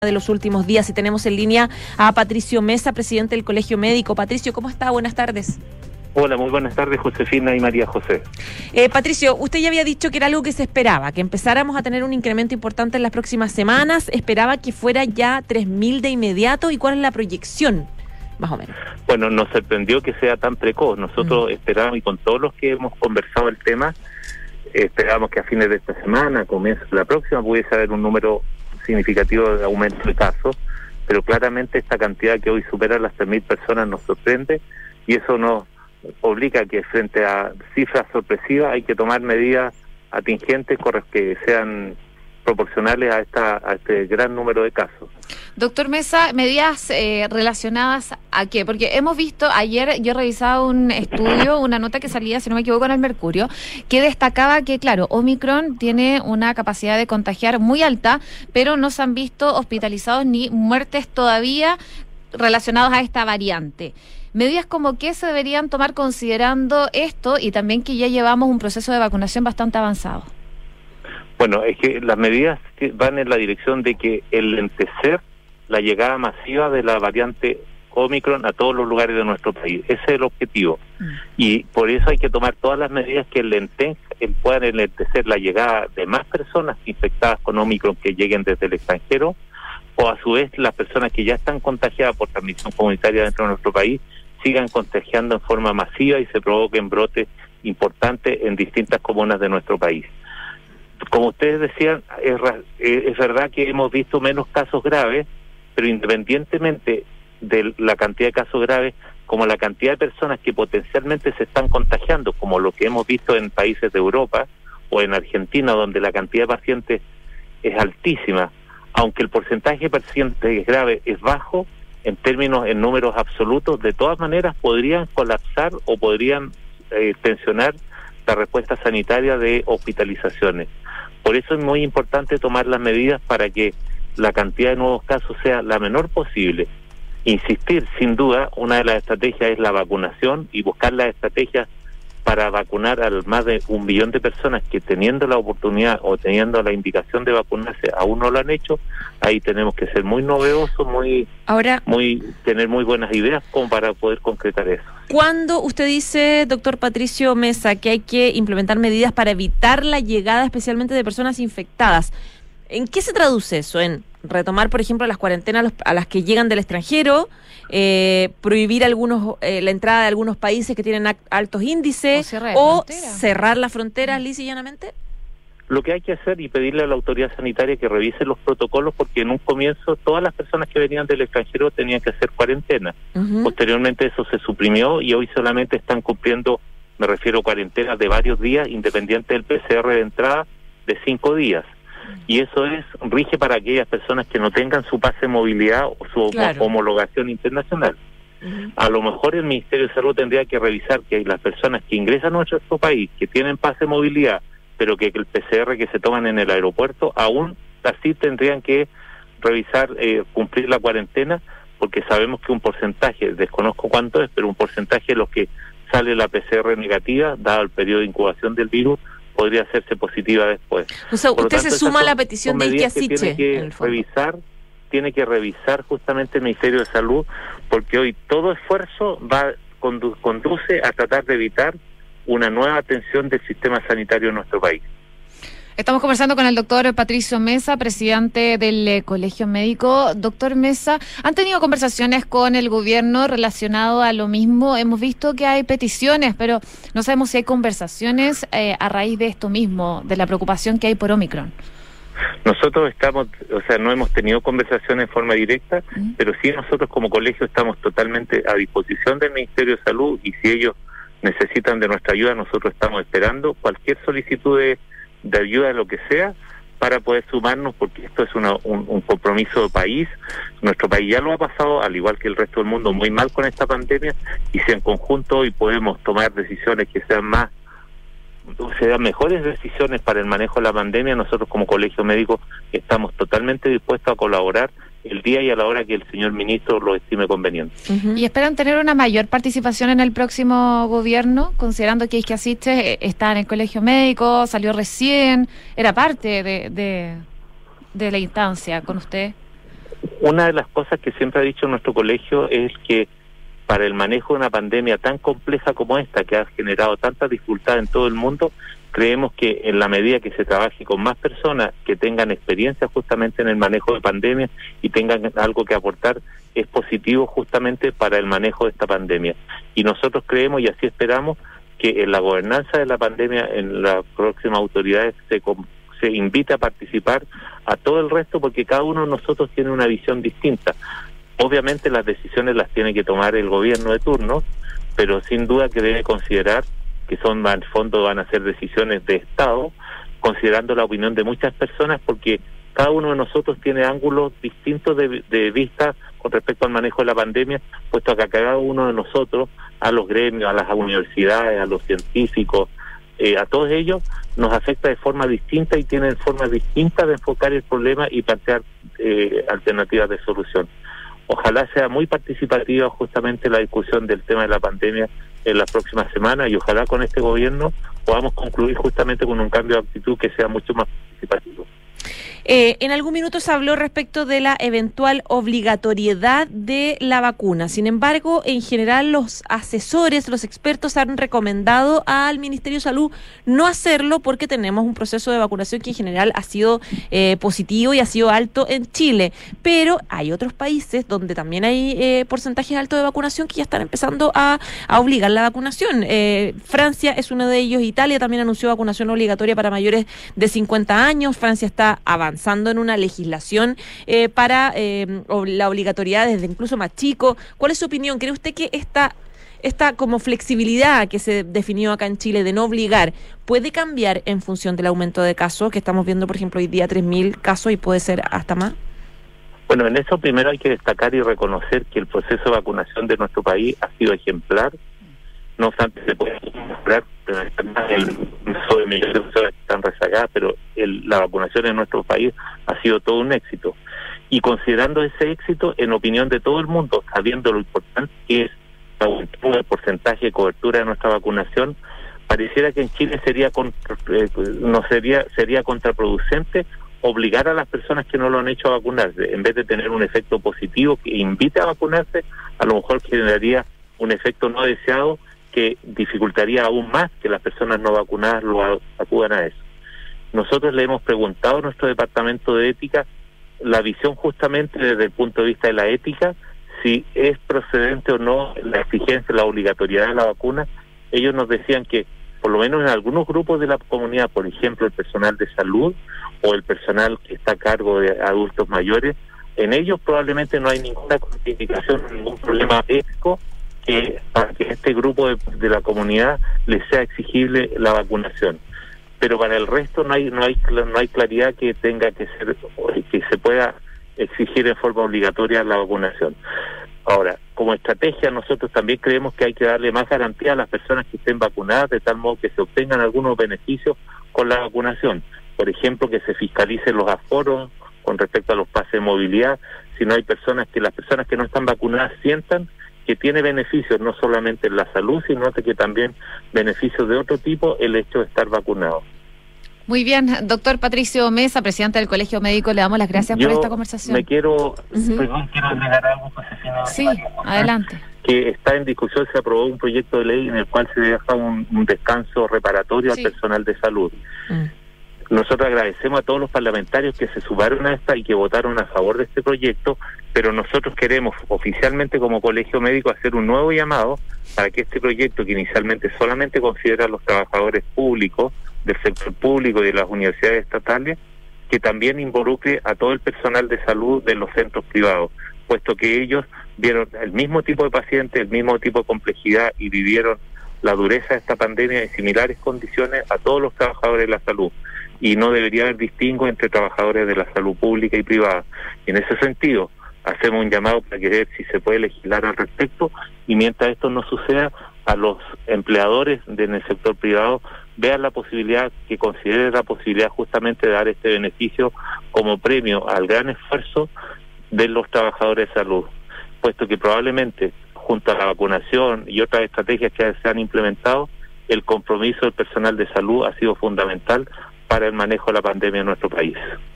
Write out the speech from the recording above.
de los últimos días y tenemos en línea a Patricio Mesa, presidente del Colegio Médico. Patricio, ¿cómo está? Buenas tardes. Hola, muy buenas tardes, Josefina y María José. Patricio, usted ya había dicho que era algo que se esperaba, que empezáramos a tener un incremento importante en las próximas semanas. ¿Esperaba que fuera ya 3.000 de inmediato? ¿Y cuál es la proyección, más o menos? Bueno, nos sorprendió que sea tan precoz. Nosotros esperábamos, y con todos los que hemos conversado el tema, esperábamos que a fines de esta semana, comienzo de la próxima, pudiese haber un número significativo de aumento de casos, pero claramente esta cantidad que hoy supera las 3.000 personas nos sorprende, y eso nos obliga a que frente a cifras sorpresivas hay que tomar medidas atingentes que sean proporcionales a este gran número de casos. Doctor Mesa, medidas relacionadas a qué, porque hemos visto, ayer yo revisaba un estudio, una nota que salía, si no me equivoco, en el Mercurio, que destacaba que, claro, Omicron tiene una capacidad de contagiar muy alta, pero no se han visto hospitalizados ni muertes todavía relacionados a esta variante. Medidas como qué se deberían tomar considerando esto y también que ya llevamos un proceso de vacunación bastante avanzado. Bueno, es que las medidas van en la dirección de que enlentecer la llegada masiva de la variante Omicron a todos los lugares de nuestro país. Ese es el objetivo. Y por eso hay que tomar todas las medidas que puedan enlentecer la llegada de más personas infectadas con Omicron que lleguen desde el extranjero, o a su vez las personas que ya están contagiadas por transmisión comunitaria dentro de nuestro país sigan contagiando en forma masiva y se provoquen brotes importantes en distintas comunas de nuestro país. Como ustedes decían, es verdad que hemos visto menos casos graves, pero independientemente de la cantidad de casos graves, como la cantidad de personas que potencialmente se están contagiando, como lo que hemos visto en países de Europa o en Argentina, donde la cantidad de pacientes es altísima, aunque el porcentaje de pacientes graves es bajo, en números absolutos, de todas maneras podrían colapsar o podrían tensionar la respuesta sanitaria de hospitalizaciones. Por eso es muy importante tomar las medidas para que la cantidad de nuevos casos sea la menor posible. Insistir, sin duda, una de las estrategias es la vacunación y buscar las estrategias para vacunar a más de 1 millón de personas que, teniendo la oportunidad o teniendo la indicación de vacunarse, aún no lo han hecho. Ahí tenemos que ser muy novedosos, tener muy buenas ideas como para poder concretar eso. ¿Cuándo usted dice, doctor Patricio Mesa, que hay que implementar medidas para evitar la llegada especialmente de personas infectadas? ¿En qué se traduce eso? ¿En retomar, por ejemplo, las cuarentenas a las que llegan del extranjero, prohibir la entrada de algunos países que tienen altos índices, o cerrar las fronteras lisa y llanamente? Lo que hay que hacer y pedirle a la autoridad sanitaria que revise los protocolos, porque en un comienzo todas las personas que venían del extranjero tenían que hacer cuarentena. Posteriormente eso se suprimió y hoy solamente están cumpliendo, me refiero a cuarentenas de varios días, independiente del PCR de entrada, de 5 días. Y eso rige para aquellas personas que no tengan su pase de movilidad o su homologación internacional. A lo mejor el Ministerio de Salud tendría que revisar que las personas que ingresan a nuestro país, que tienen pase de movilidad, pero que el PCR que se toman en el aeropuerto, aún así tendrían que revisar, cumplir la cuarentena, porque sabemos que un porcentaje, desconozco cuánto es, pero un porcentaje de los que sale la PCR negativa, dado el periodo de incubación del virus, podría hacerse positiva después. O sea, usted se suma a la petición de Iquiasiche. Tiene que revisar justamente el Ministerio de Salud, porque hoy todo esfuerzo conduce a tratar de evitar una nueva atención del sistema sanitario en nuestro país. Estamos conversando con el doctor Patricio Mesa, presidente del Colegio Médico. Doctor Mesa, ¿han tenido conversaciones con el gobierno relacionado a lo mismo? Hemos visto que hay peticiones, pero no sabemos si hay conversaciones a raíz de esto mismo, de la preocupación que hay por Omicron. Nosotros no hemos tenido conversaciones en forma directa, pero sí nosotros como colegio estamos totalmente a disposición del Ministerio de Salud, y si ellos necesitan de nuestra ayuda, nosotros estamos esperando cualquier solicitud de ayuda, lo que sea, para poder sumarnos, porque esto es un compromiso de país. Nuestro país ya lo ha pasado, al igual que el resto del mundo, muy mal con esta pandemia, y si en conjunto hoy podemos tomar decisiones que sean mejores decisiones para el manejo de la pandemia, nosotros como Colegio Médico estamos totalmente dispuestos a colaborar el día y a la hora que el señor ministro lo estime conveniente. ¿Y esperan tener una mayor participación en el próximo gobierno, considerando que Iquiasiche está en el Colegio Médico, salió recién, era parte de la instancia con usted? Una de las cosas que siempre ha dicho nuestro colegio es que para el manejo de una pandemia tan compleja como esta, que ha generado tanta dificultad en todo el mundo, creemos que en la medida que se trabaje con más personas que tengan experiencia justamente en el manejo de pandemias y tengan algo que aportar, es positivo justamente para el manejo de esta pandemia. Y nosotros creemos, y así esperamos, que en la gobernanza de la pandemia, en las próximas autoridades, se invita a participar a todo el resto, porque cada uno de nosotros tiene una visión distinta. Obviamente las decisiones las tiene que tomar el gobierno de turno, pero sin duda que debe considerar que son, al fondo, van a ser decisiones de Estado, considerando la opinión de muchas personas, porque cada uno de nosotros tiene ángulos distintos de vista con respecto al manejo de la pandemia, puesto que a cada uno de nosotros, a los gremios, a las universidades, a los científicos, a todos ellos nos afecta de forma distinta y tienen formas distintas de enfocar el problema y plantear alternativas de solución. Ojalá sea muy participativa justamente la discusión del tema de la pandemia en las próximas semanas, y ojalá con este gobierno podamos concluir justamente con un cambio de actitud que sea mucho más participativo. En algún minuto se habló respecto de la eventual obligatoriedad de la vacuna. Sin embargo, en general los asesores, los expertos han recomendado al Ministerio de Salud no hacerlo, porque tenemos un proceso de vacunación que en general ha sido positivo y ha sido alto en Chile. Pero hay otros países donde también hay porcentajes altos de vacunación que ya están empezando a obligar la vacunación. Francia es uno de ellos. Italia también anunció vacunación obligatoria para mayores de 50 años. Francia está avanzando en una legislación para la obligatoriedad desde incluso más chico. ¿Cuál es su opinión? ¿Cree usted que esta como flexibilidad que se definió acá en Chile de no obligar puede cambiar en función del aumento de casos, que estamos viendo, por ejemplo, hoy día 3.000 casos y puede ser hasta más? Bueno, en eso primero hay que destacar y reconocer que el proceso de vacunación de nuestro país ha sido ejemplar. No obstante, se puede mejorar, el uso de millones de personas que están rezagadas, pero la vacunación en nuestro país ha sido todo un éxito. Y considerando ese éxito, en opinión de todo el mundo, sabiendo lo importante que es el porcentaje de cobertura de nuestra vacunación, pareciera que en Chile sería contraproducente obligar a las personas que no lo han hecho a vacunarse. En vez de tener un efecto positivo que invite a vacunarse, a lo mejor generaría un efecto no deseado que dificultaría aún más que las personas no vacunadas acudan a eso. Nosotros le hemos preguntado a nuestro departamento de ética la visión justamente desde el punto de vista de la ética, si es procedente o no la exigencia, la obligatoriedad de la vacuna. Ellos nos decían que por lo menos en algunos grupos de la comunidad, por ejemplo el personal de salud o el personal que está a cargo de adultos mayores, en ellos probablemente no hay ninguna contraindicación, ningún problema ético para que este grupo de la comunidad les sea exigible la vacunación. Pero para el resto no hay claridad que tenga que ser, que se pueda exigir en forma obligatoria la vacunación. Ahora, como estrategia, nosotros también creemos que hay que darle más garantía a las personas que estén vacunadas, de tal modo que se obtengan algunos beneficios con la vacunación. Por ejemplo, que se fiscalicen los aforos con respecto a los pases de movilidad. Si no hay personas, que las personas que no están vacunadas sientan que tiene beneficios no solamente en la salud, sino que también beneficios de otro tipo el hecho de estar vacunado. Muy bien, doctor Patricio Mesa, presidente del Colegio Médico, le damos las gracias por esta conversación. Quiero agregar algo, Josefina. Sí, adelante. Que está en discusión, se aprobó un proyecto de ley en el cual se deja un descanso reparatorio al personal de salud. Nosotros agradecemos a todos los parlamentarios que se sumaron a esta y que votaron a favor de este proyecto, pero nosotros queremos oficialmente como Colegio Médico hacer un nuevo llamado para que este proyecto, que inicialmente solamente considera a los trabajadores públicos, del sector público y de las universidades estatales, que también involucre a todo el personal de salud de los centros privados, puesto que ellos vieron el mismo tipo de pacientes, el mismo tipo de complejidad y vivieron la dureza de esta pandemia en similares condiciones a todos los trabajadores de la salud. Y no debería haber distingo entre trabajadores de la salud pública y privada. Y en ese sentido, hacemos un llamado para que ver si se puede legislar al respecto, y mientras esto no suceda, a los empleadores en el sector privado vean la posibilidad, que consideren la posibilidad justamente de dar este beneficio como premio al gran esfuerzo de los trabajadores de salud, puesto que probablemente junto a la vacunación y otras estrategias que se han implementado, el compromiso del personal de salud ha sido fundamental para el manejo de la pandemia en nuestro país.